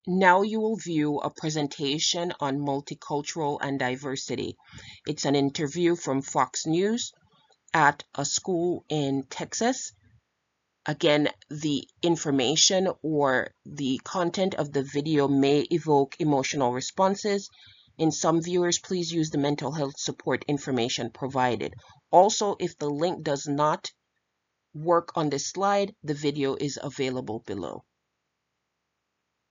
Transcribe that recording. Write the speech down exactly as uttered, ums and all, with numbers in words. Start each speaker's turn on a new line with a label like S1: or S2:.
S1: Now you will view a presentation on multicultural and diversity. It's an interview from Fox News at a school in Texas. Again, the information or the content of the video may evoke emotional responses. In some viewers, please use the mental health support information provided. Also, if the link does not work on this slide, the video is available below.